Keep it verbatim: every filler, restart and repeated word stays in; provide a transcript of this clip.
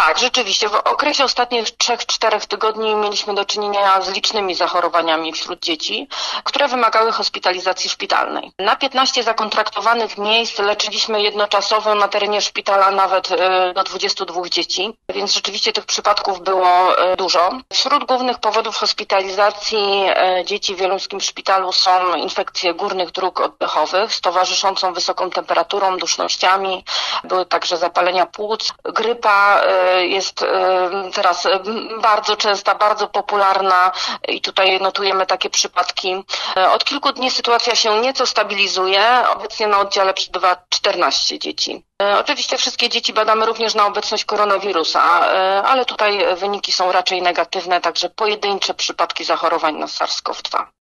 Tak, rzeczywiście. W okresie ostatnich trzech, czterech tygodni mieliśmy do czynienia z licznymi zachorowaniami wśród dzieci, które wymagały hospitalizacji szpitalnej. Na piętnaście zakontraktowanych miejsc leczyliśmy jednoczasowo na terenie szpitala nawet do dwudziestu dwóch dzieci, więc rzeczywiście tych przypadków było dużo. Wśród głównych powodów hospitalizacji dzieci w wieluńskim szpitalu są infekcje górnych dróg oddechowych z towarzyszącą wysoką temperaturą, dusznościami. Były także zapalenia płuc. Grypa jest teraz bardzo częsta, bardzo popularna i tutaj notujemy takie przypadki. Od kilku dni sytuacja się nieco stabilizuje. Obecnie na oddziale przebywa czternaście dzieci. Oczywiście wszystkie dzieci badamy również na obecność koronawirusa, ale tutaj wyniki są raczej negatywne, także pojedyncze przypadki zachorowań na SARS-CoV dwa.